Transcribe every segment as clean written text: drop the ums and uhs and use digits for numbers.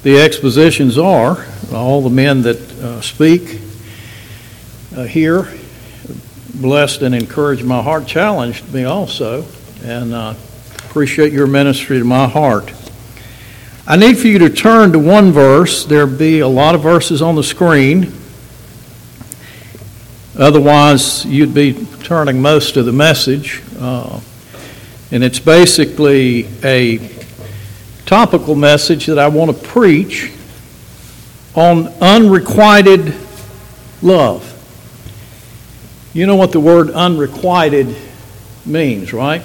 the expositions are, all the men that speak here, blessed and encouraged my heart, challenged me also, and appreciate your ministry to my heart. I need for you to turn to one verse. There'll be a lot of verses on the screen. Otherwise, you'd be turning most of the message. And it's basically a topical message that I want to preach on unrequited love. You know what the word unrequited means, right?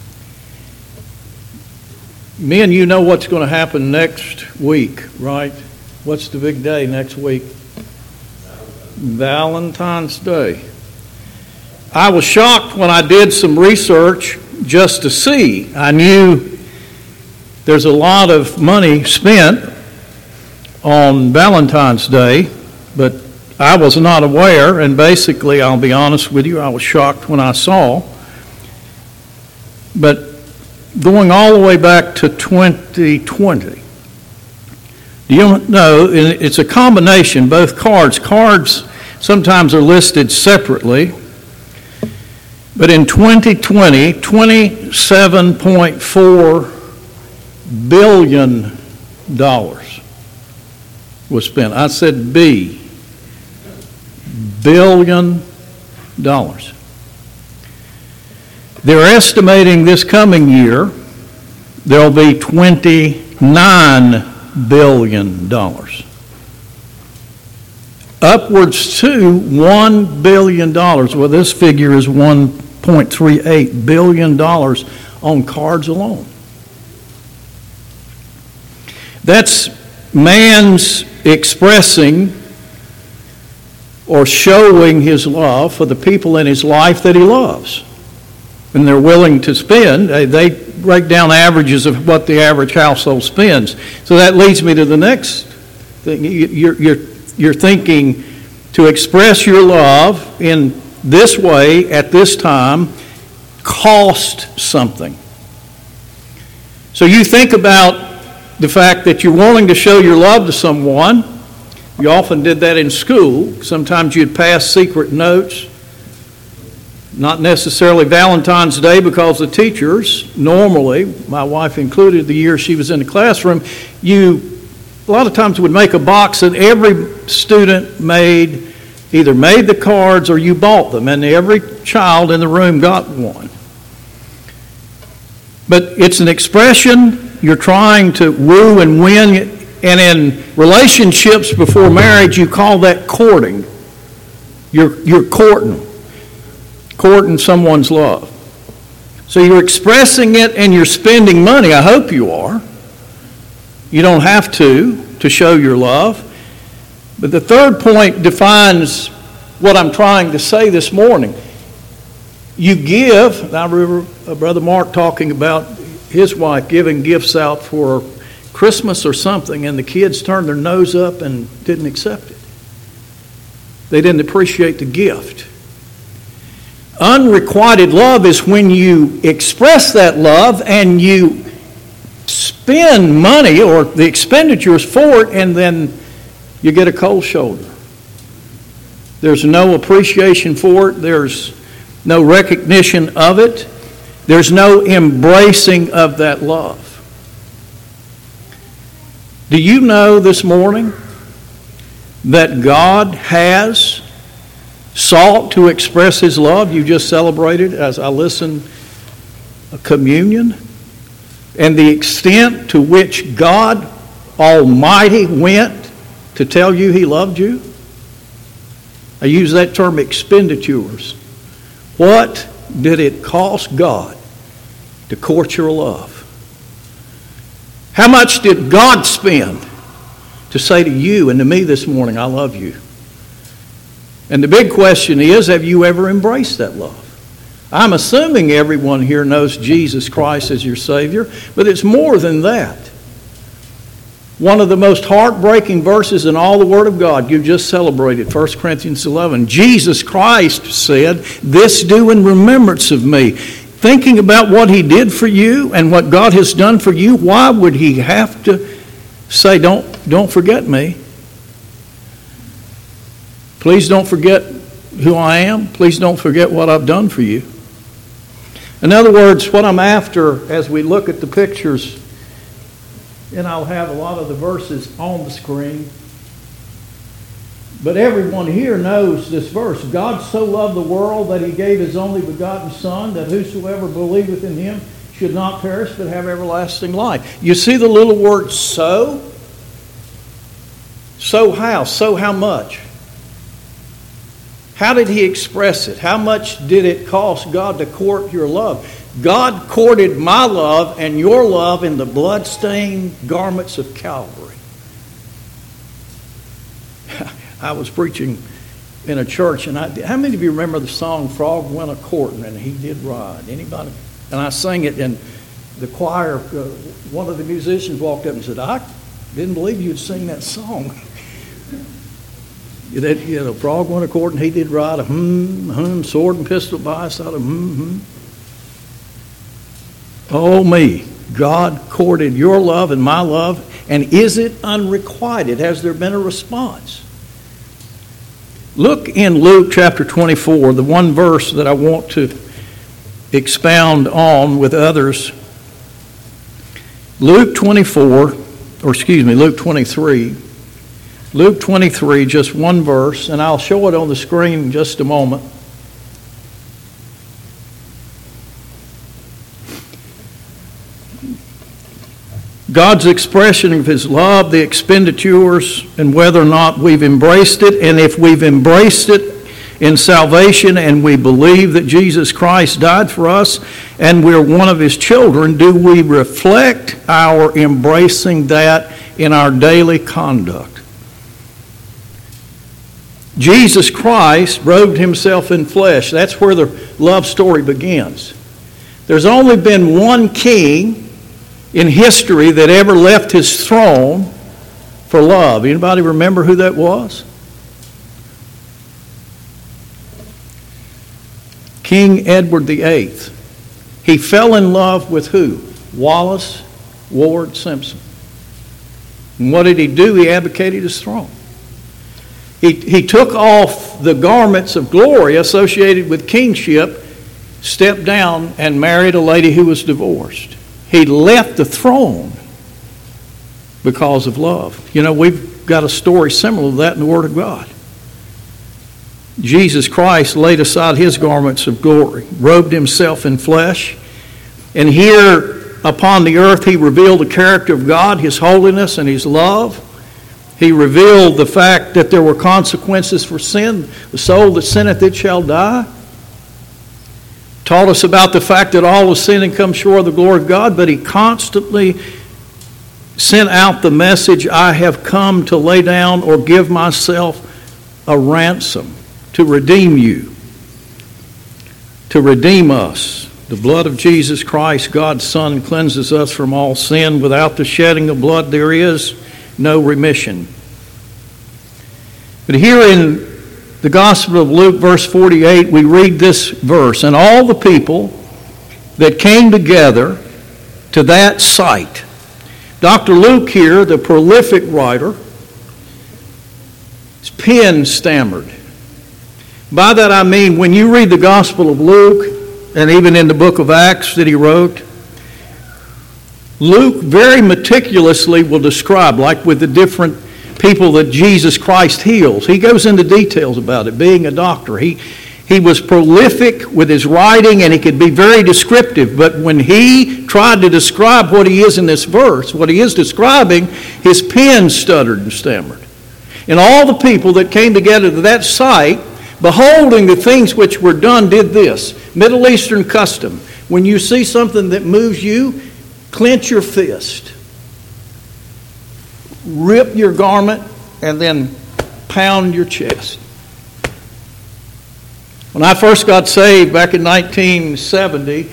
Me and you know what's going to happen next week, right? What's the big day next week? Valentine's Day. I was shocked when I did some research just to see. I knew there's a lot of money spent on Valentine's Day, but I was not aware, and basically, I'll be honest with you, I was shocked when I saw. But going all the way back to 2020, do you know, it's a combination, both cards. Cards sometimes are listed separately, but in 2020, $27.4 billion was spent. I said billion dollars. They're estimating this coming year there'll be $29 billion. Upwards to $1 billion. Well, this figure is $1.38 billion on cards alone. That's man's expressing or showing his love for the people in his life that he loves. And they're willing to spend. They break down averages of what the average household spends. So that leads me to the next thing. You're thinking to express your love in this way at this time cost something. So you think about the fact that you're wanting to show your love to someone. You often did that in school. Sometimes you'd pass secret notes. Not necessarily Valentine's Day, because the teachers, normally, my wife included, the year she was in the classroom, a lot of times would make a box and every student either made the cards or you bought them, and every child in the room got one. But it's an expression. You're trying to woo and win, and in relationships before marriage, you call that courting. You're courting someone's love. So you're expressing it and you're spending money. I hope you are. You don't have to show your love. But the third point defines what I'm trying to say this morning. You give. I remember Brother Mark talking about his wife giving gifts out for Christmas or something, and the kids turned their nose up and didn't accept it. They didn't appreciate the gift. Unrequited love is when you express that love and you spend money or the expenditures for it, and then you get a cold shoulder. There's no appreciation for it. There's no recognition of it. There's no embracing of that love. Do you know this morning that God has sought to express His love? You just celebrated, as I listened, a communion. And the extent to which God Almighty went to tell you He loved you. I use that term, expenditures. What did it cost God to court your love? How much did God spend to say to you and to me this morning, I love you? And the big question is, have you ever embraced that love? I'm assuming everyone here knows Jesus Christ as your Savior, but it's more than that. One of the most heartbreaking verses in all the Word of God, you just celebrated, 1 Corinthians 11. Jesus Christ said, "This do in remembrance of me." Thinking about what He did for you and what God has done for you, why would He have to say, don't don't forget me. Please don't forget who I am. Please don't forget what I've done for you. In other words, what I'm after as we look at the pictures, and I'll have a lot of the verses on the screen, but everyone here knows this verse. God so loved the world that he gave his only begotten Son, that whosoever believeth in him should not perish but have everlasting life. You see the little word so? So how? So how much? How did he express it? How much did it cost God to court your love? God courted my love and your love in the blood-stained garments of Calvary. I was preaching in a church, and how many of you remember the song "Frog Went A-Courtin' and He Did Ride"? Anybody? And I sang it, and the choir, one of the musicians walked up and said, "I didn't believe you'd sing that song." Frog went a-courtin', he did ride, sword and pistol by his side, Oh me, God courted your love and my love, and is it unrequited? Has there been a response? Look in Luke chapter 24, the one verse that I want to expound on with others. Luke 23. Luke 23, just one verse, and I'll show it on the screen in just a moment. God's expression of his love, the expenditures, and whether or not we've embraced it. And if we've embraced it in salvation and we believe that Jesus Christ died for us and we're one of his children, do we reflect our embracing that in our daily conduct? Jesus Christ robed himself in flesh. That's where the love story begins. There's only been one king in history that ever left his throne for love. Anybody remember who that was? King Edward VIII. He fell in love with who? Wallace Ward Simpson. And what did he do? He abdicated his throne. He took off the garments of glory associated with kingship, stepped down, and married a lady who was divorced. He left the throne because of love. You know, we've got a story similar to that in the Word of God. Jesus Christ laid aside his garments of glory, robed himself in flesh, and here upon the earth he revealed the character of God, his holiness and his love. He revealed the fact that there were consequences for sin. The soul that sinneth, it shall die. Taught us about the fact that all have sinned and come short of the glory of God, but he constantly sent out the message, I have come to lay down or give myself a ransom to redeem you, to redeem us. The blood of Jesus Christ, God's Son, cleanses us from all sin. Without the shedding of blood, there is no remission. But here in the Gospel of Luke, verse 48, we read this verse, and all the people that came together to that sight. Dr. Luke here, the prolific writer, his pen stammered. By that I mean, when you read the Gospel of Luke, and even in the book of Acts that he wrote, Luke very meticulously will describe, like with the different people that Jesus Christ heals. He goes into details about it, being a doctor. He was prolific with his writing, and he could be very descriptive. But when he tried to describe what he is in this verse, what he is describing, his pen stuttered and stammered. And all the people that came together to that sight, beholding the things which were done, did this. Middle Eastern custom. When you see something that moves you, clench your fist, rip your garment, and then pound your chest. When I first got saved back in 1970,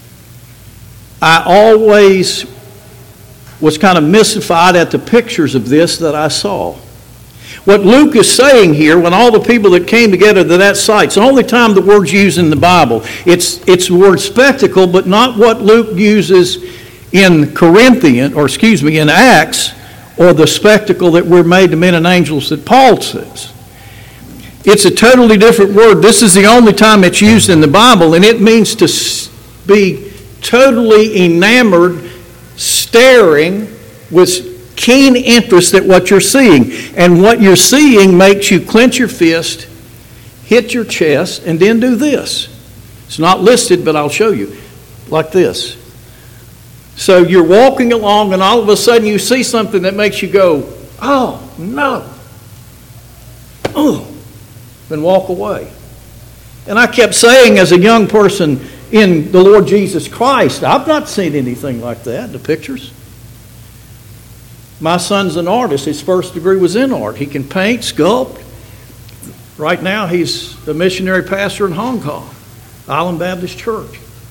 I always was kind of mystified at the pictures of this that I saw. What Luke is saying here, when all the people that came together to that sight, it's the only time the word's used in the Bible. It's the word spectacle, but not what Luke uses in in Acts, or the spectacle that we're made to men and angels that Paul says. It's a totally different word. This is the only time it's used in the Bible, and it means to be totally enamored, staring with keen interest at what you're seeing. And what you're seeing makes you clench your fist, hit your chest, and then do this. It's not listed, but I'll show you. Like this. So you're walking along, and all of a sudden you see something that makes you go, oh, no. Oh. And walk away. And I kept saying as a young person in the Lord Jesus Christ, I've not seen anything like that, the pictures. My son's an artist. His first degree was in art. He can paint, sculpt. Right now he's a missionary pastor in Hong Kong, Island Baptist Church.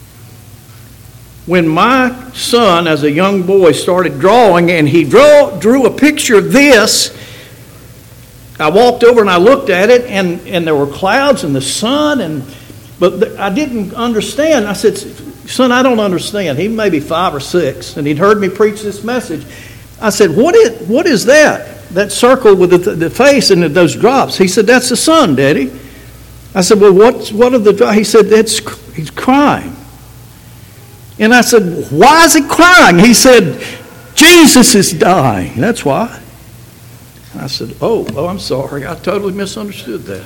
When my son, as a young boy, started drawing, and he drew a picture of this, I walked over and I looked at it, and there were clouds and the sun, but I didn't understand. I said, son, I don't understand. He may be 5 or 6, and he'd heard me preach this message. I said, what is that? That circle with the face and those drops. He said, that's the sun, Daddy. I said, well, what are the drops? He said, he's crying. And I said, why is he crying? He said, Jesus is dying. That's why. I said, oh, I'm sorry. I totally misunderstood that.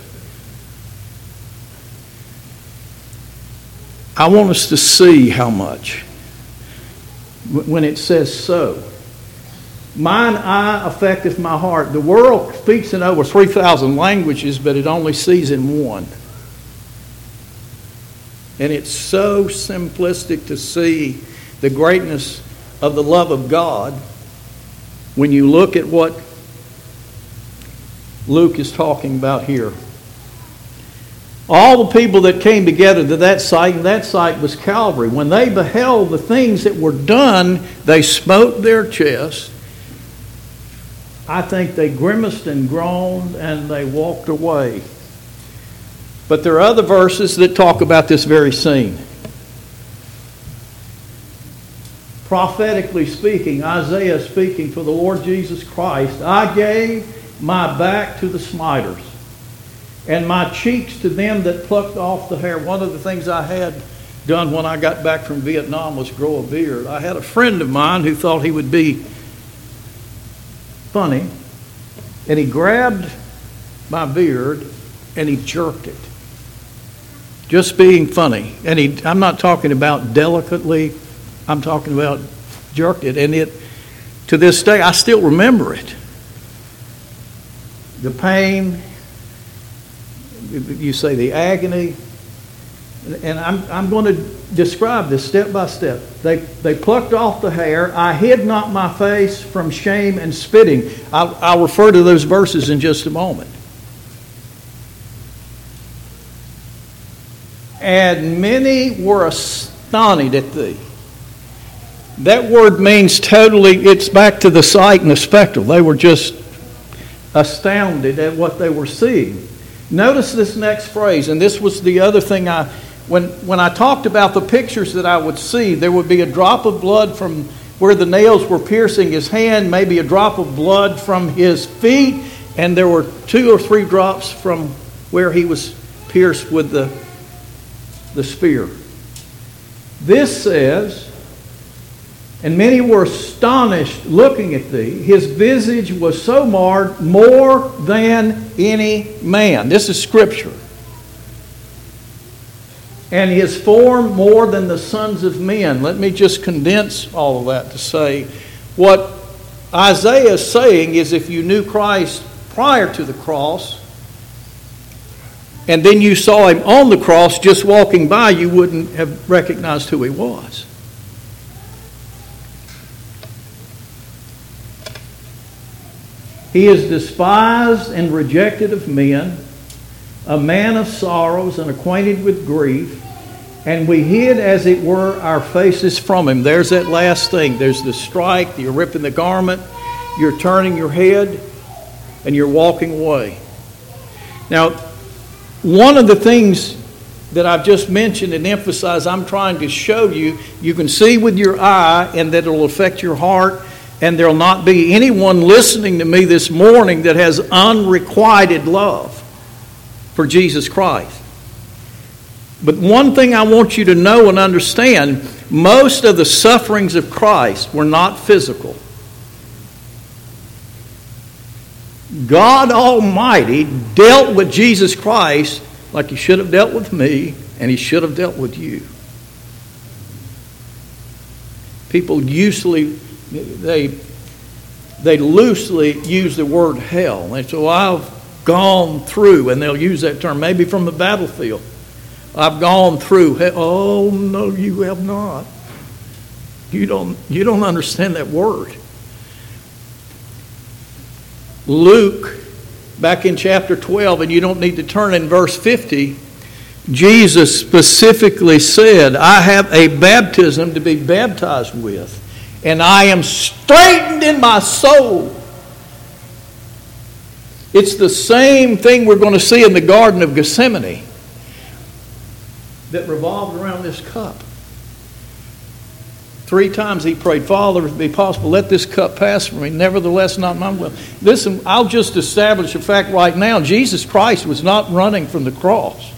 I want us to see how much. When it says so. Mine eye affecteth my heart. The world speaks in over 3,000 languages, but it only sees in one. And it's so simplistic to see the greatness of the love of God when you look at what Luke is talking about here. All the people that came together to that site, and that site was Calvary. When they beheld the things that were done, they smote their chest. I think they grimaced and groaned, and they walked away. But there are other verses that talk about this very scene. Prophetically speaking, Isaiah speaking for the Lord Jesus Christ, I gave my back to the smiters, and my cheeks to them that plucked off the hair. One of the things I had done when I got back from Vietnam was grow a beard. I had a friend of mine who thought he would be funny, and he grabbed my beard and he jerked it. Just being funny. And I'm not talking about delicately, I'm talking about jerked it. And it, to this day, I still remember it. The pain, you say the agony, and I'm going to describe this step by step. They plucked off the hair. I hid not my face from shame and spitting. I'll refer to those verses in just a moment. And many were astonished at thee. That word means totally, it's back to the sight and the spectacle. They were just astounded at what they were seeing. Notice this next phrase, and this was the other thing when I talked about the pictures that I would see, there would be a drop of blood from where the nails were piercing his hand, maybe a drop of blood from his feet, and there were 2 or 3 drops from where he was pierced with the spear. This says, and many were astonished looking at thee. His visage was so marred, more than any man. This is Scripture. And his form more than the sons of men. Let me just condense all of that to say, what Isaiah is saying is if you knew Christ prior to the cross, and then you saw him on the cross just walking by, you wouldn't have recognized who he was. He is despised and rejected of men, a man of sorrows and acquainted with grief, and we hid, as it were, our faces from him. There's that last thing. There's the strike, you're ripping the garment, you're turning your head, and you're walking away. Now, one of the things that I've just mentioned and emphasized, I'm trying to show you, you can see with your eye, and that it'll affect your heart, And there'll not be anyone listening to me this morning that has unrequited love for Jesus Christ. But one thing I want you to know and understand, most of the sufferings of Christ were not physical. God Almighty dealt with Jesus Christ like He should have dealt with me, and He should have dealt with you. People usually, they loosely use the word hell. They say, well, I've gone through, and they'll use that term, maybe from the battlefield. I've gone through hell. Oh, no, you have not. You don't understand that word. Luke, back in chapter 12, and you don't need to turn in verse 50, Jesus specifically said, I have a baptism to be baptized with, and I am straitened in my soul. It's the same thing we're going to see in the Garden of Gethsemane that revolved around this cup. 3 times He prayed, Father, if it be possible, let this cup pass from me. Nevertheless, not my will. Listen, I'll just establish a fact right now. Jesus Christ was not running from the cross.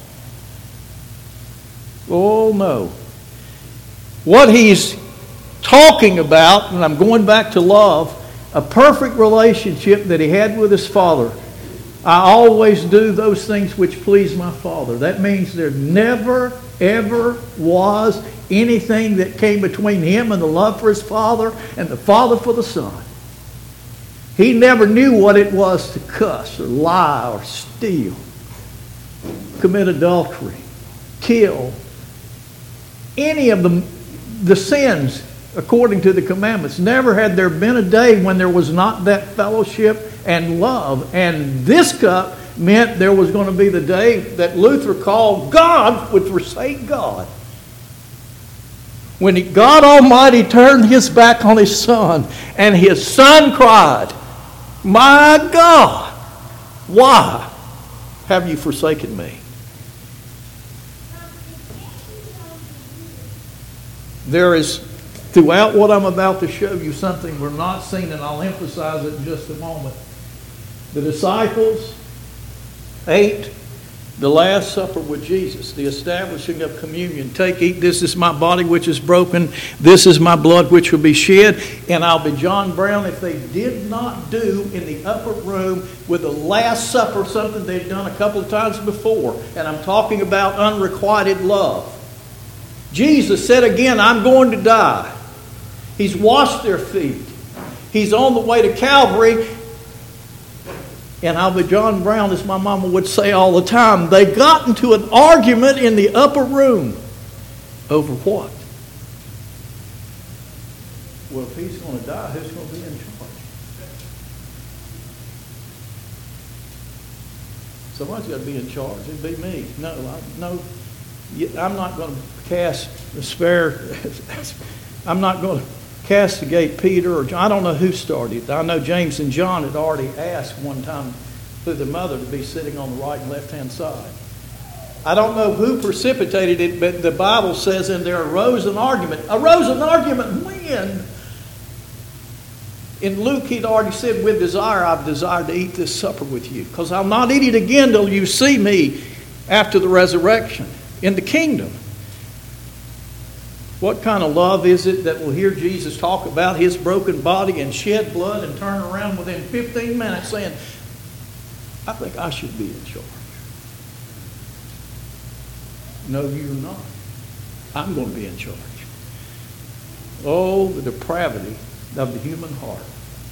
Oh, no. What He's talking about, and I'm going back to love, a perfect relationship that He had with His Father. I always do those things which please my Father. That means there never, ever was anything that came between Him and the love for His Father and the Father for the Son. He never knew what it was to cuss or lie or steal, commit adultery, kill. Any of the sins according to the commandments. Never had there been a day when there was not that fellowship and love. And this cup meant there was going to be the day that Luther called God would forsake God. When God Almighty turned His back on His Son, and His Son cried, my God, why have you forsaken me? There is, throughout what I'm about to show you, something we're not seeing, and I'll emphasize it in just a moment. The disciples ate the Last Supper with Jesus, the establishing of communion. Take, eat, this is my body which is broken. This is my blood which will be shed. And I'll be John Brown if they did not do in the upper room with the Last Supper something they'd done a couple of times before. And I'm talking about unrequited love. Jesus said again, I'm going to die. He's washed their feet. He's on the way to Calvary. And I'll be John Brown, as my mama would say all the time. They got into an argument in the upper room. Over what? Well, if He's going to die, who's going to be in charge? Somebody's got to be in charge. It'd be me. No, I'm not going to I'm not going to castigate Peter or John. I don't know who started it. I know James and John had already asked one time through their mother to be sitting on the right and left-hand side. I don't know who precipitated it, but the Bible says, and there arose an argument. Arose an argument when? In Luke, he'd already said, with desire, I've desired to eat this supper with you, because I'll not eat it again till you see me after the resurrection in the kingdom. What kind of love is it that will hear Jesus talk about His broken body and shed blood and turn around within 15 minutes saying, I think I should be in charge. No, you're not. I'm going to be in charge. Oh, the depravity of the human heart.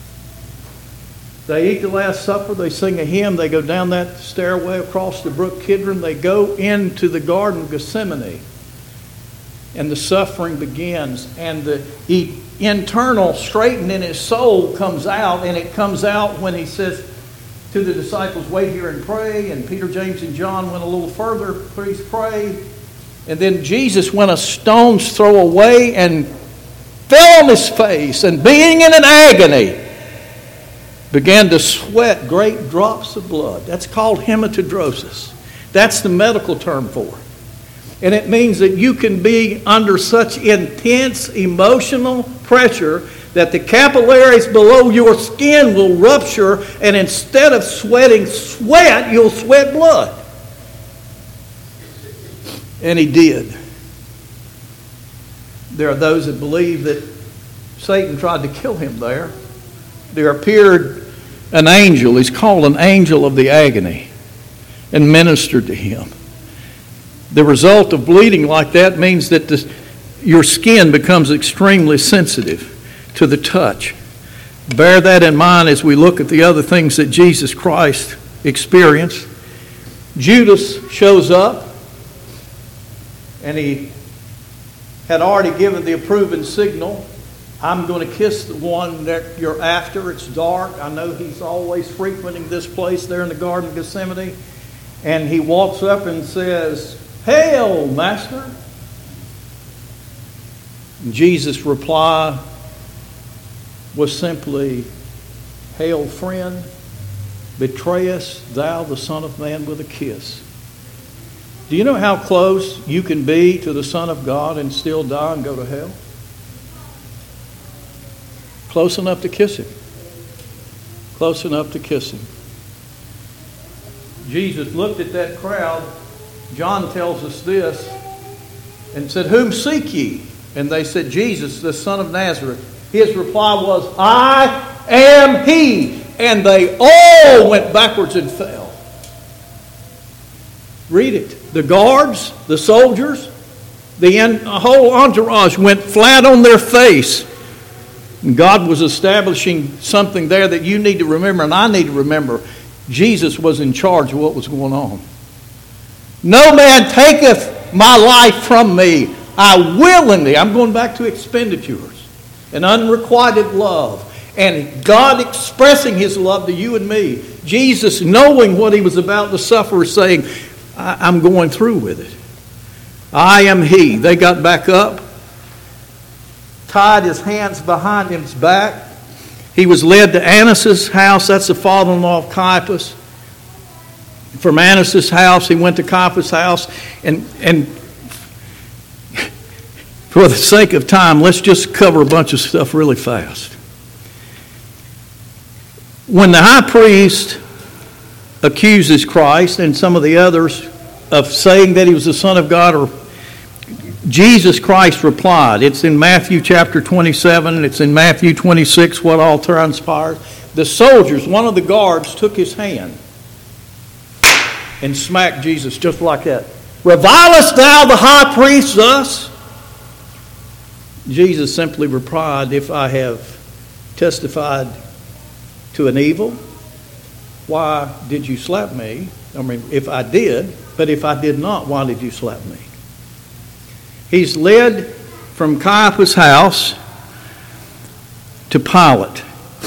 They eat the Last Supper, they sing a hymn, they go down that stairway across the brook Kidron, they go into the Garden of Gethsemane. And the suffering begins, and the internal straightening in His soul comes out, and it comes out when He says to the disciples, wait here and pray, and Peter, James, and John went a little further, please pray. And then Jesus went a stone's throw away and fell on His face, and being in an agony, began to sweat great drops of blood. That's called hematidrosis. That's the medical term for it. And it means that you can be under such intense emotional pressure that the capillaries below your skin will rupture, and instead of sweating sweat, you'll sweat blood. And he did. There are those that believe that Satan tried to kill him there. There appeared an angel, he's called an angel of the agony, and ministered to him. The result of bleeding like that means that your skin becomes extremely sensitive to the touch. Bear that in mind as we look at the other things that Jesus Christ experienced. Judas shows up, and he had already given the approving signal. I'm going to kiss the one that you're after. It's dark. I know he's always frequenting this place there in the Garden of Gethsemane. And he walks up and says, "Hail, Master." And Jesus' reply was simply, "Hail, friend, betrayest thou the Son of Man with a kiss?" Do you know how close you can be to the Son of God and still die and go to hell? Close enough to kiss him. Close enough to kiss him. Jesus looked at that crowd. John tells us this, and said, "Whom seek ye?" And they said, "Jesus, the Son of Nazareth." His reply was, "I am he." And they all went backwards and fell. Read it. The guards, the soldiers, the whole entourage went flat on their face. And God was establishing something there that you need to remember, and I need to remember. Jesus was in charge of what was going on. "No man taketh my life from me. I willingly," I'm going back to expenditures, and unrequited love, and God expressing his love to you and me. Jesus, knowing what he was about to suffer, saying, I'm going through with it. I am he. They got back up, tied his hands behind his back. He was led to Annas' house. That's the father-in-law of Caiaphas. From Annas' house, he went to Caiaphas' house. And for the sake of time, let's just cover a bunch of stuff really fast. When the high priest accuses Christ and some of the others of saying that he was the Son of God, or Jesus Christ replied. It's in Matthew chapter 27. It's in Matthew 26 what all transpired. The soldiers, one of the guards, took his hand and smacked Jesus just like that. "Revilest thou the high priest thus?" Jesus simply replied, "If I have testified to an evil, why did you slap me? I mean, if I did, but if I did not, why did you slap me?" He's led from Caiaphas' house to Pilate.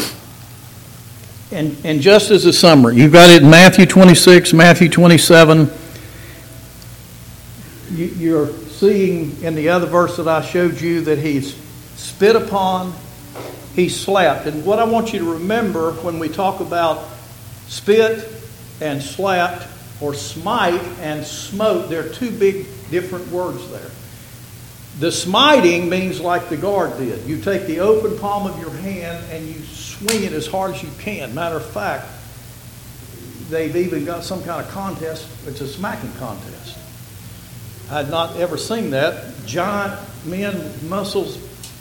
And just as a summary, you've got it in Matthew 26, Matthew 27. You're seeing in the other verse that I showed you that he's spit upon, he's slapped. And what I want you to remember when we talk about spit and slapped, or smite and smote, there are two big different words there. The smiting means like the guard did. You take the open palm of your hand and you swing it as hard as you can. Matter of fact, they've even got some kind of contest. It's a smacking contest. I had not ever seen that. Giant men with muscles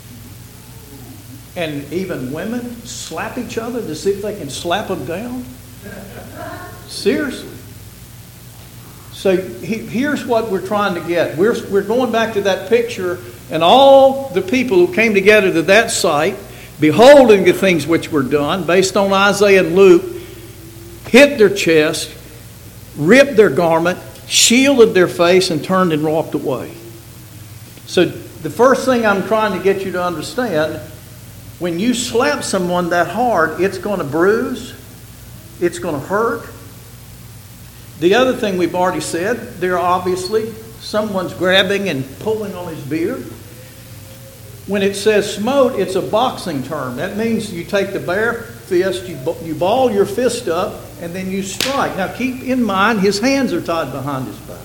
and even women slap each other to see if they can slap them down. Seriously. So here's what we're trying to get. We're going back to that picture, and all the people who came together to that site, beholding the things which were done, based on Isaiah and Luke, hit their chest, ripped their garment, shielded their face, and turned and walked away. So the first thing I'm trying to get you to understand, when you slap someone that hard, it's going to bruise, it's going to hurt. The other thing we've already said, there obviously someone's grabbing and pulling on his beard. When it says smote, it's a boxing term. That means you take the bare fist, you ball your fist up, and then you strike. Now keep in mind, his hands are tied behind his back.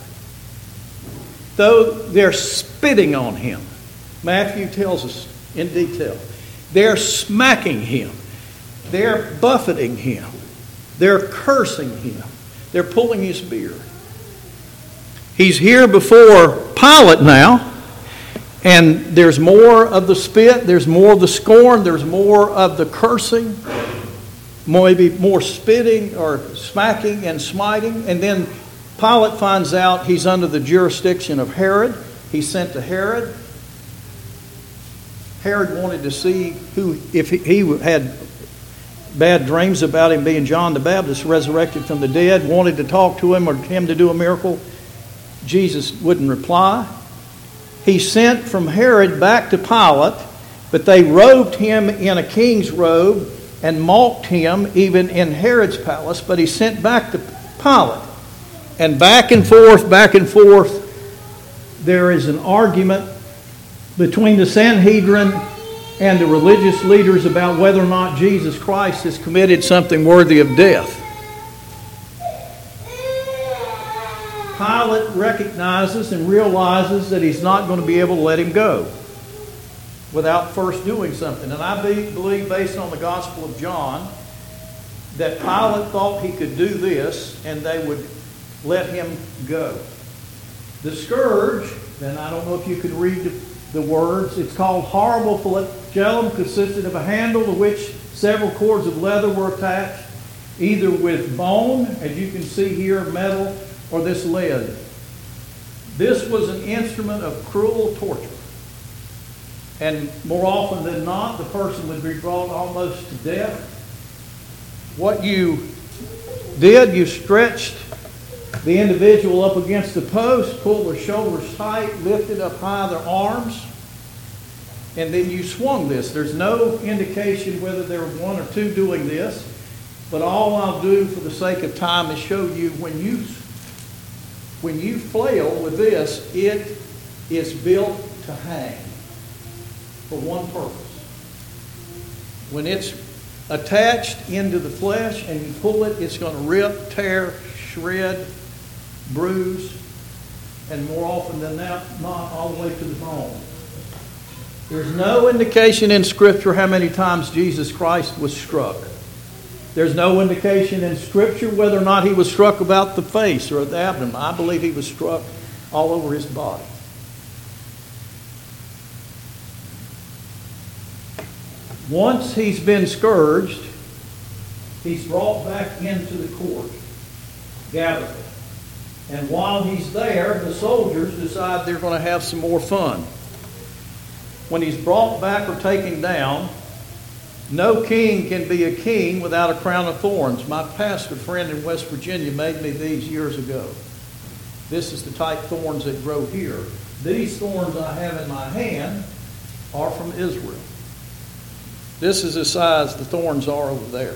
Though they're spitting on him. Matthew tells us in detail. They're smacking him. They're buffeting him. They're cursing him. They're pulling his beard. He's here before Pilate now, and there's more of the spit, there's more of the scorn, there's more of the cursing, maybe more spitting or smacking and smiting. And then Pilate finds out he's under the jurisdiction of Herod. He's sent to Herod. Herod wanted to see if he had bad dreams about him being John the Baptist resurrected from the dead, wanted to talk to him or him to do a miracle. Jesus wouldn't reply. He sent from Herod back to Pilate, but they robed him in a king's robe and mocked him even in Herod's palace, but he sent back to Pilate. And back and forth, there is an argument between the Sanhedrin and the religious leaders about whether or not Jesus Christ has committed something worthy of death. Pilate recognizes and realizes that he's not going to be able to let him go without first doing something. And I believe, based on the Gospel of John, that Pilate thought he could do this and they would let him go. The scourge, and I don't know if you can read the words, it's called horrible flagellum, consisted of a handle to which several cords of leather were attached, either with bone, as you can see here, metal, or this lead. This was an instrument of cruel torture. And more often than not, the person would be brought almost to death. What you did, you stretched the individual up against the post, pulled their shoulders tight, lifted up high their arms, and then you swung this. There's no indication whether there were one or two doing this, but all I'll do for the sake of time is show you when you flail with this, it is built to hang for one purpose. When it's attached into the flesh and you pull it, it's going to rip, tear, shred, bruise, and more often than not all the way to the bone. There's no indication in Scripture how many times Jesus Christ was struck. There's no indication in Scripture whether or not he was struck about the face or the abdomen. I believe he was struck all over his body. Once he's been scourged, he's brought back into the court, gathered. And while he's there, the soldiers decide they're going to have some more fun. When he's brought back or taken down, no king can be a king without a crown of thorns. My pastor friend in West Virginia made me these years ago. This is the type thorns that grow here. These thorns I have in my hand are from Israel. This is the size the thorns are over there.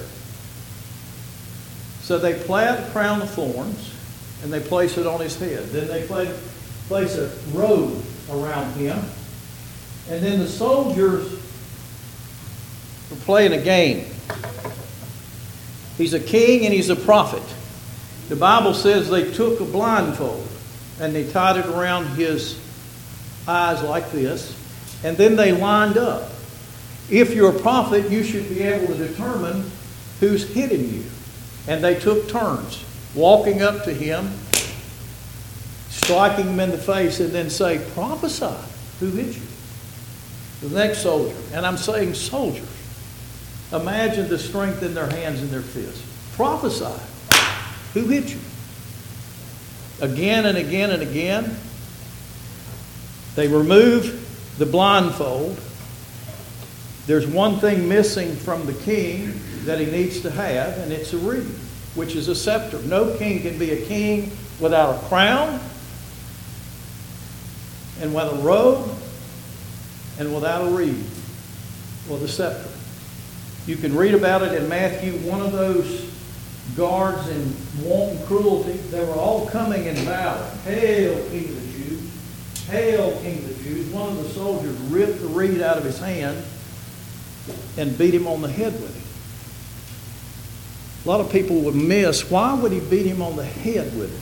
So they plant a crown of thorns and they place it on his head. Then they place a robe around him. And then the soldiers were playing a game. He's a king and he's a prophet. The Bible says they took a blindfold and they tied it around his eyes like this. And then they lined up. If you're a prophet, you should be able to determine who's hitting you. And they took turns, walking up to him, striking him in the face, and then say, prophesy, who hit you? The next soldier, and I'm saying soldiers, imagine the strength in their hands and their fists. Prophesy, who hit you? Again and again and again, they remove the blindfold. There's one thing missing from the king that he needs to have, and it's a reed, which is a scepter. No king can be a king without a crown, and without a robe, and without a reed, or the scepter. You can read about it in Matthew. One of those guards in wanton cruelty, they were all coming and bowing. Hail, King of the Jews! Hail, King of the Jews! One of the soldiers ripped the reed out of his hand and beat him on the head with it. A lot of people would miss, why would he beat him on the head with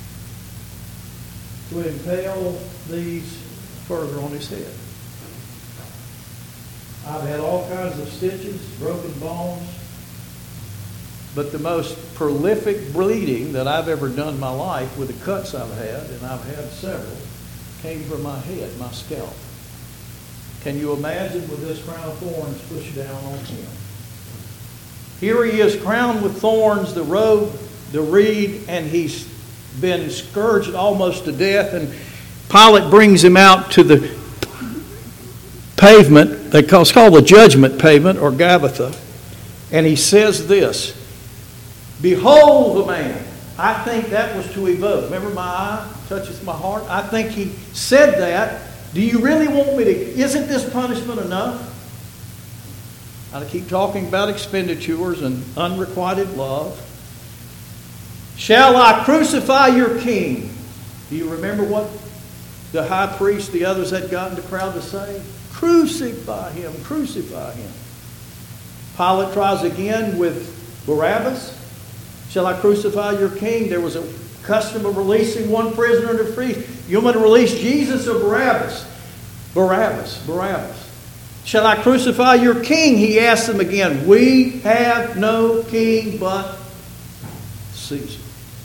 it? To impale these further on his head. I've had all kinds of stitches, broken bones. But the most prolific bleeding that I've ever done in my life with the cuts I've had, and I've had several, came from my head, my scalp. Can you imagine with this crown of thorns pushed down on him? Here he is crowned with thorns, the robe, the reed, and he's been scourged almost to death. And Pilate brings him out to the pavement. It's called the judgment pavement, or Gabbatha. And he says this, "Behold the man." I think that was to evoke. Remember, my eye touches my heart? I think he said that. Do you really want me to? Isn't this punishment enough? I keep talking about expenditures and unrequited love. "Shall I crucify your king?" Do you remember what the high priest, the others had gotten the crowd to say? "Crucify him, crucify him." Pilate tries again with Barabbas. "Shall I crucify your king?" There was a custom of releasing one prisoner to free. You want to release Jesus or Barabbas? Barabbas, Barabbas. "Shall I crucify your king?" He asked them again. "We have no king but Caesar."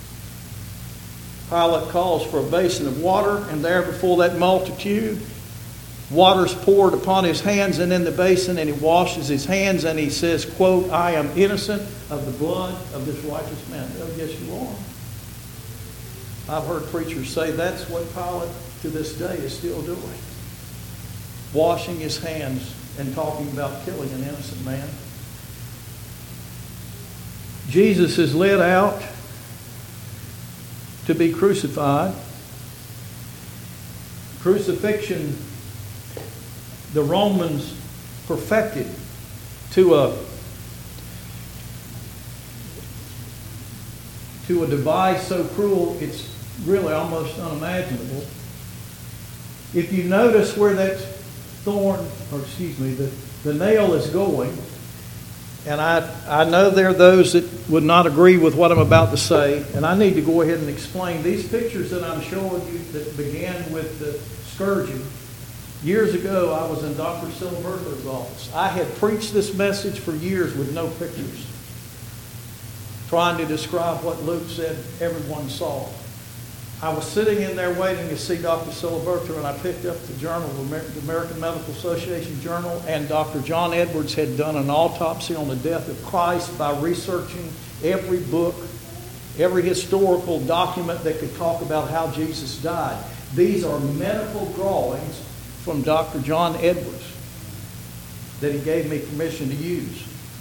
Pilate calls for a basin of water, and there before that multitude, water's poured upon his hands and in the basin, and he washes his hands, and he says, quote, "I am innocent of the blood of this righteous man." Oh, yes, you are. I've heard preachers say that's what Pilate to this day is still doing. Washing his hands and talking about killing an innocent man. Jesus is led out to be crucified. Crucifixion, the Romans perfected to a device so cruel it's really almost unimaginable. If you notice where that the nail is going, and I know there are those that would not agree with what I'm about to say, and I need to go ahead and explain. These pictures that I'm showing you that began with the scourging, years ago I was in Dr. Siliberto's office. I had preached this message for years with no pictures, trying to describe what Luke said everyone saw. I was sitting in there waiting to see Dr. Siliberto, and I picked up the journal, the American Medical Association journal, and Dr. John Edwards had done an autopsy on the death of Christ by researching every book, every historical document that could talk about how Jesus died. These are medical drawings from Dr. John Edwards that he gave me permission to use.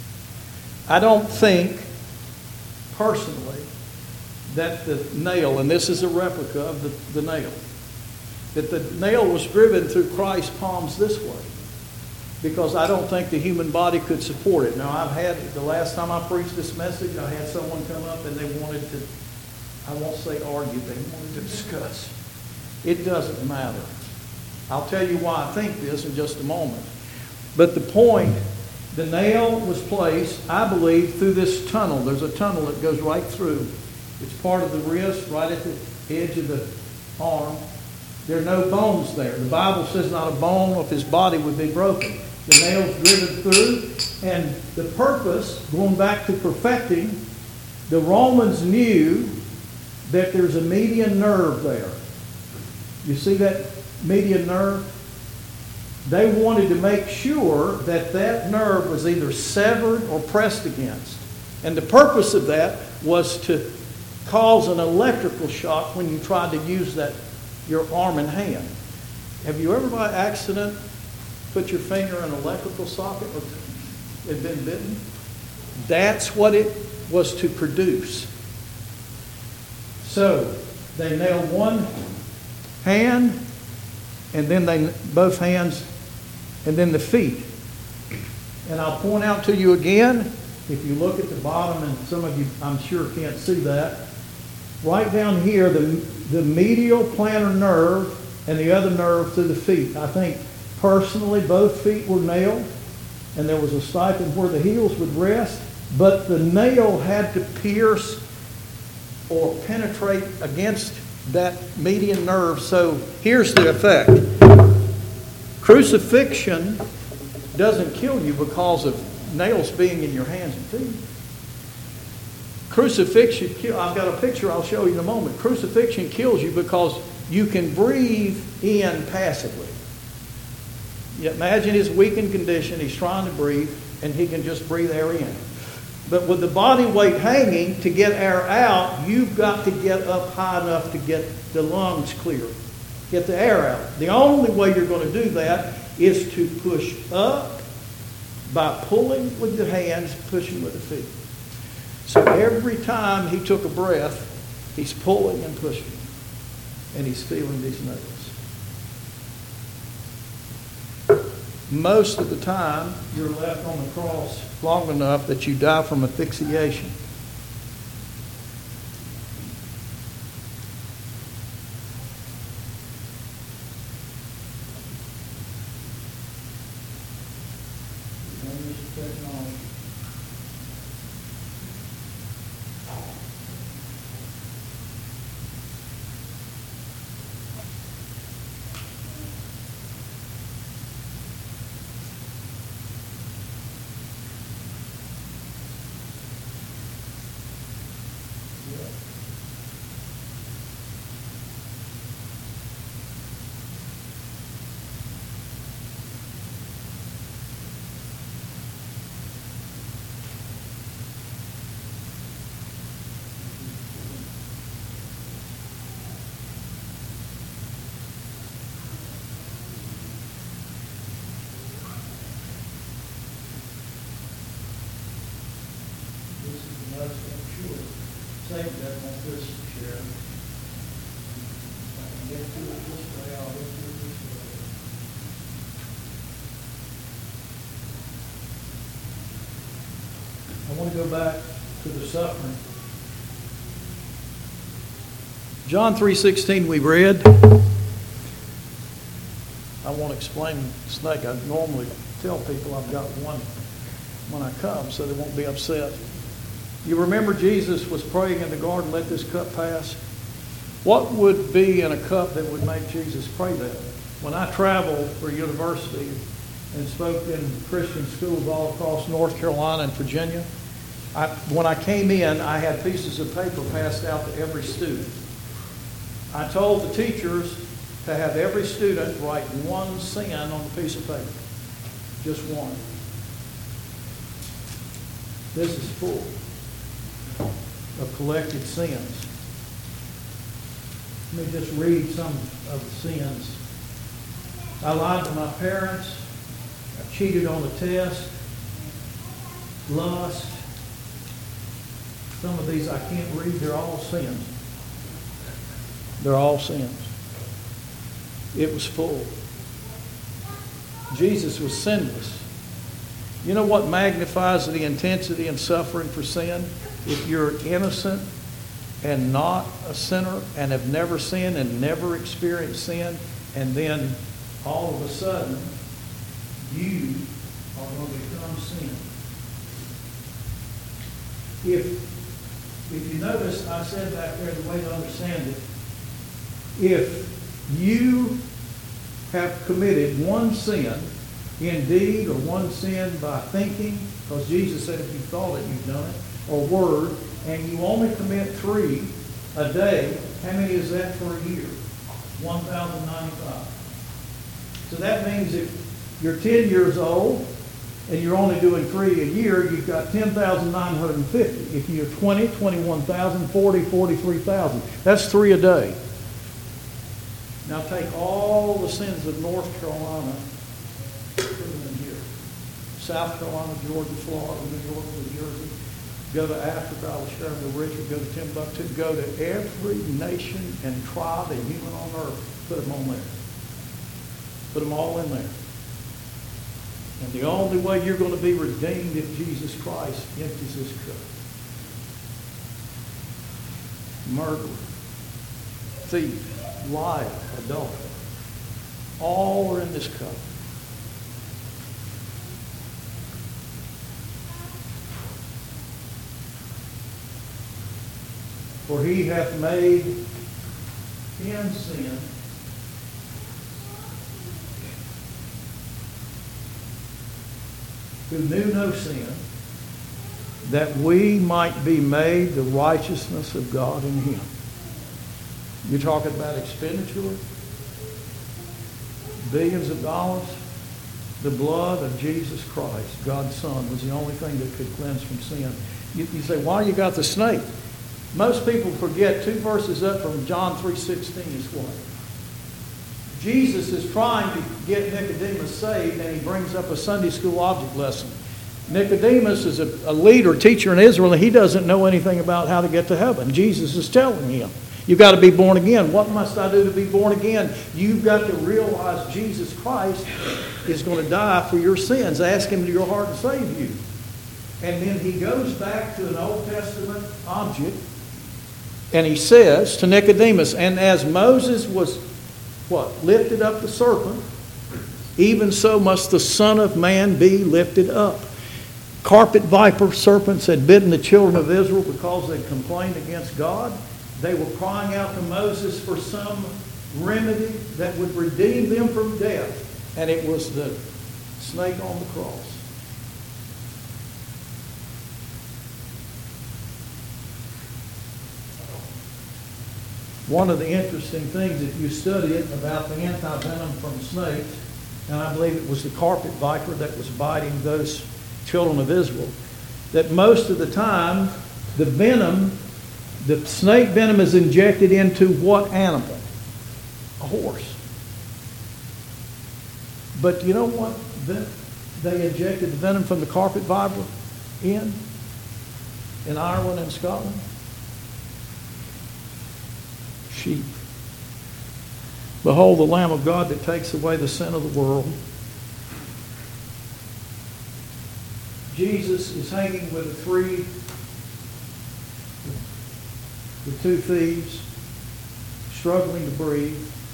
I don't think, personally, that the nail, and this is a replica of the nail, that the nail was driven through Christ's palms this way, because I don't think the human body could support it. Now, the last time I preached this message, I had someone come up and they wanted to, I won't say argue, they wanted to discuss. It doesn't matter. I'll tell you why I think this in just a moment. But the point, the nail was placed, I believe, through this tunnel. There's a tunnel that goes right through. It's part of the wrist, right at the edge of the arm. There are no bones there. The Bible says not a bone of his body would be broken. The nail's driven through. And the purpose, going back to perfecting, the Romans knew that there's a median nerve there. You see that median nerve? They wanted to make sure that that nerve was either severed or pressed against. And the purpose of that was to cause an electrical shock when you tried to use your arm and hand. Have you ever by accident put your finger in an electrical socket or had been bitten? That's what it was to produce. So they nailed one hand, and then both hands, and then the feet. And I'll point out to you again, if you look at the bottom, and some of you I'm sure can't see that, right down here, the medial plantar nerve and the other nerve through the feet. I think personally both feet were nailed, and there was a stipend where the heels would rest, but the nail had to pierce or penetrate against that median nerve. So here's the effect. Crucifixion doesn't kill you because of nails being in your hands and feet. Crucifixion, I've got a picture I'll show you in a moment. Crucifixion kills you because you can breathe in passively. You imagine his weakened condition, he's trying to breathe, and he can just breathe air in. But with the body weight hanging, to get air out, you've got to get up high enough to get the lungs clear. Get the air out. The only way you're going to do that is to push up by pulling with the hands, pushing with the feet. So every time he took a breath, he's pulling and pushing. And he's feeling these nails. Most of the time, you're left on the cross long enough that you die from asphyxiation. Save that on this chair. If I can get to it this way, I'll get to it this way. I want to go back to the suffering. John 3:16 we read. I won't explain the snake. I normally tell people I've got one when I come so they won't be upset. You remember Jesus was praying in the garden, let this cup pass? What would be in a cup that would make Jesus pray that? When I traveled for university and spoke in Christian schools all across North Carolina and Virginia, when I came in, I had pieces of paper passed out to every student. I told the teachers to have every student write one sin on a piece of paper. Just one. This is full of collected sins. Let me just read some of the sins. I lied to my parents. I cheated on the test. Lust. Some of these I can't read. They're all sins. They're all sins. It was full. Jesus was sinless. You know what magnifies the intensity and suffering for sin? If you're innocent and not a sinner and have never sinned and never experienced sin, and then all of a sudden you are going to become sin. If you notice, I said back there the way to understand it, if you have committed one sin in deed or one sin by thinking, because Jesus said if you thought it, you've done it, or word, and you only commit 3 a day, how many is that for a year? 1,095. So that means if you're 10 years old and you're only doing 3 a year, you've got 10,950. If you're 20, 21,000, 40, 43,000. That's 3 a day. Now take all the sins of North Carolina, put them in here. South Carolina, Georgia, Florida, New York, New Jersey. Go to Africa, I was sharing with Richard, go to Timbuktu, go to every nation and tribe and human on earth. Put them on there. Put them all in there. And the only way you're going to be redeemed if Jesus Christ empties this cup. Murder, thief, liar, adulterer. All are in this cup. For he hath made him sin who knew no sin, that we might be made the righteousness of God in him. You're talking about expenditure? Billions of dollars? The blood of Jesus Christ, God's Son, was the only thing that could cleanse from sin. You say, why you got the snake? Most people forget 2 verses up from John 3:16 is what? Jesus is trying to get Nicodemus saved, and he brings up a Sunday school object lesson. Nicodemus is a leader, teacher in Israel, and he doesn't know anything about how to get to heaven. Jesus is telling him, you've got to be born again. What must I do to be born again? You've got to realize Jesus Christ is going to die for your sins. Ask him into your heart to save you. And then he goes back to an Old Testament object, and he says to Nicodemus, and as Moses was, lifted up the serpent, even so must the Son of Man be lifted up. Carpet viper serpents had bitten the children of Israel because they complained against God. They were crying out to Moses for some remedy that would redeem them from death. And it was the snake on the cross. One of the interesting things, if you study it, about the anti-venom from snakes, and I believe it was the carpet viper that was biting those children of Israel, that most of the time the venom, the snake venom, is injected into what animal? A horse. But you know what they injected the venom from the carpet viper in Ireland and Scotland? Sheep. Behold the Lamb of God that takes away the sin of the world. Jesus is hanging with the 2 thieves, struggling to breathe.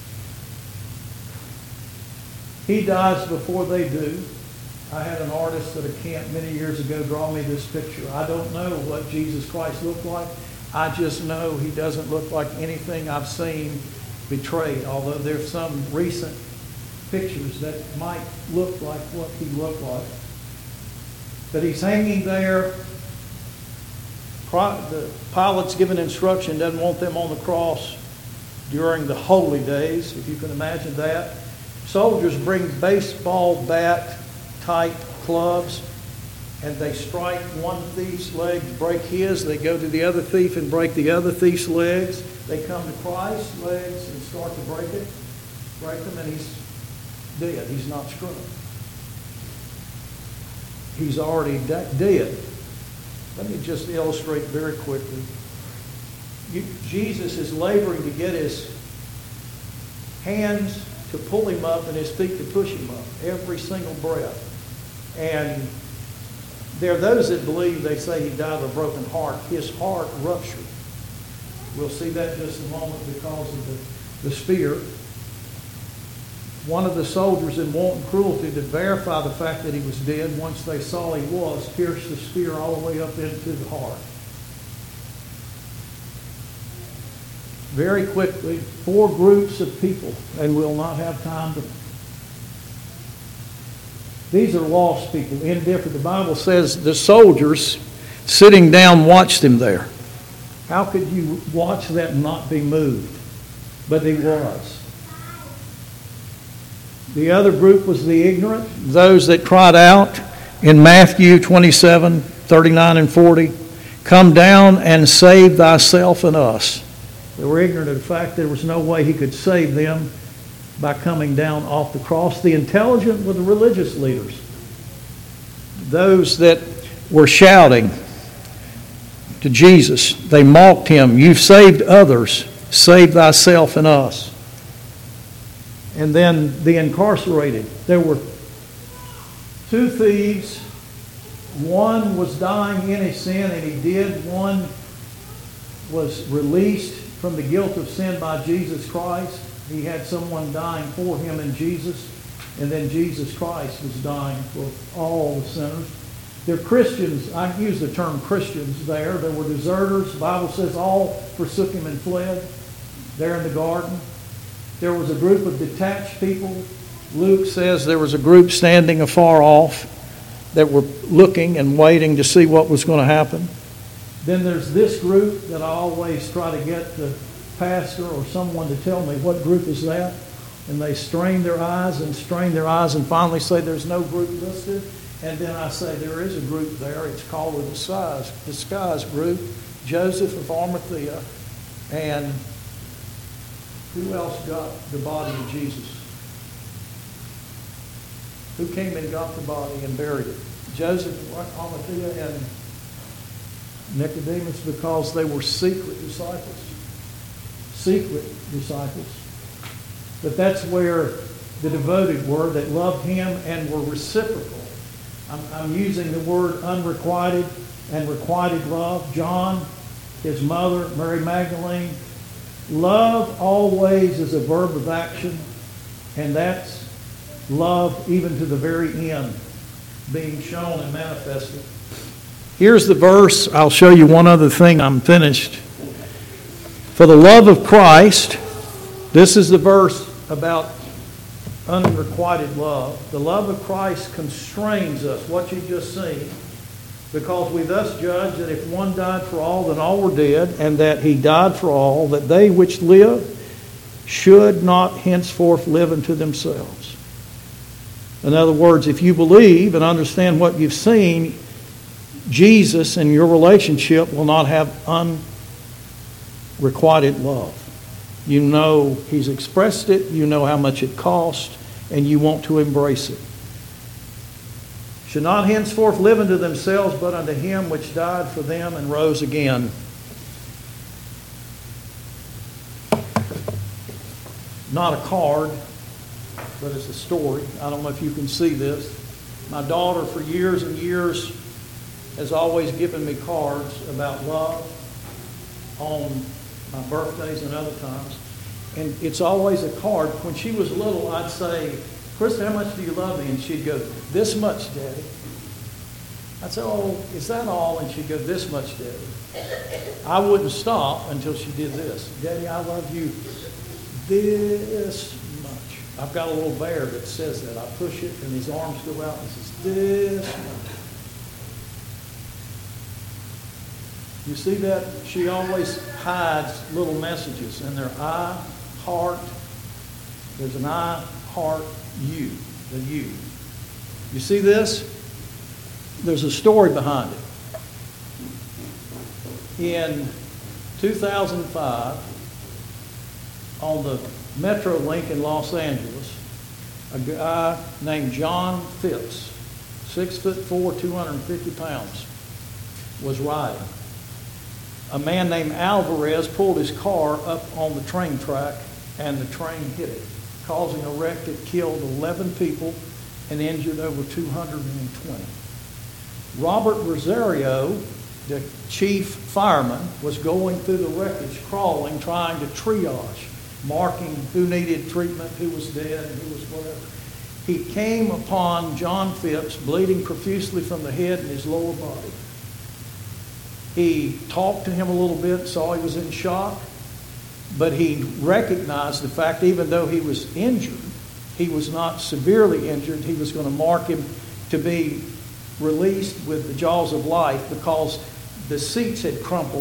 He dies before they do. I had an artist at a camp many years ago draw me this picture. I don't know what Jesus Christ looked like. I just know he doesn't look like anything I've seen betrayed, although there's some recent pictures that might look like what he looked like. But he's hanging there. The Pilate's given instruction, doesn't want them on the cross during the holy days, if you can imagine that. Soldiers bring baseball bat type clubs, and they strike one thief's leg, break his. They go to the other thief and break the other thief's legs. They come to Christ's legs and start to break them, and he's dead. He's not struck. He's already dead. Let me just illustrate very quickly. Jesus is laboring to get his hands to pull him up and his feet to push him up every single breath. And there are those that believe, they say he died of a broken heart. His heart ruptured. We'll see that in just a moment because of the spear. One of the soldiers, in wanton cruelty to verify the fact that he was dead, once they saw he was, pierced the spear all the way up into the heart. Very quickly, 4 groups of people, and we'll not have time to... These are lost people, indifferent. The Bible says the soldiers sitting down watched him there. How could you watch that and not be moved? But he was. The other group was the ignorant, those that cried out in Matthew 27, 39 and 40, "Come down and save thyself and us." They were ignorant of the fact there was no way he could save them by coming down off the cross. The intelligent were the religious leaders, those that were shouting to Jesus. They mocked him. "You've saved others. Save thyself and us." And then the incarcerated. There were 2 thieves. One was dying in his sin, and he did. One was released from the guilt of sin by Jesus Christ. He had someone dying for him in Jesus. And then Jesus Christ was dying for all the sinners. They're Christians. I use the term Christians there. There were deserters. The Bible says all forsook him and fled there in the garden. There was a group of detached people. Luke says there was a group standing afar off. that were looking and waiting to see what was going to happen. Then there's this group that I always try to get the pastor or someone to tell me what group is that. And they strain their eyes and finally say there's no group listed. And then I say there is a group there. It's called the disguise group. Joseph of Arimathea. And who else got the body of Jesus? Who came and got the body and buried it? Joseph of Arimathea and Nicodemus, because they were secret disciples. Secret disciples. But that's where the devoted were, that loved him and were reciprocal. I'm using the word unrequited and requited love. John, his mother, Mary Magdalene. Love always is a verb of action, and that's love even to the very end, being shown and manifested. Here's the verse. I'll show you one other thing. I'm finished. For the love of Christ, this is the verse about unrequited love. The love of Christ constrains us, what you've just seen, because we thus judge that if one died for all, then all were dead, and that he died for all, that they which live should not henceforth live unto themselves. In other words, if you believe and understand what you've seen, Jesus and your relationship will not have unrequited love. You know he's expressed it, you know how much it cost, and you want to embrace it. Should not henceforth live unto themselves, but unto him which died for them and rose again. Not a card, but it's a story. I don't know if you can see this. My daughter for years and years has always given me cards about love on my birthdays and other times. And it's always a card. When she was little, I'd say, "Krista, how much do you love me?" And she'd go, "This much, Daddy." I'd say, "Oh, is that all?" And she'd go, "This much, Daddy." I wouldn't stop until she did this. "Daddy, I love you this much." I've got a little bear that says that. I push it and his arms go out and says, "This much." You see that? She always hides little messages in their eye, heart. There's an eye, heart, you, the you. You see this? There's a story behind it. In 2005, on the Metrolink in Los Angeles, a guy named John Phipps, 6'4", 250 pounds, was riding. A man named Alvarez pulled his car up on the train track and the train hit it, causing a wreck that killed 11 people and injured over 220. Robert Rosario, the chief fireman, was going through the wreckage, crawling, trying to triage, marking who needed treatment, who was dead, and who was whatever. He came upon John Phipps bleeding profusely from the head and his lower body. He talked to him a little bit, saw he was in shock, but he recognized the fact, even though he was injured, he was not severely injured. He was going to mark him to be released with the jaws of life because the seats had crumpled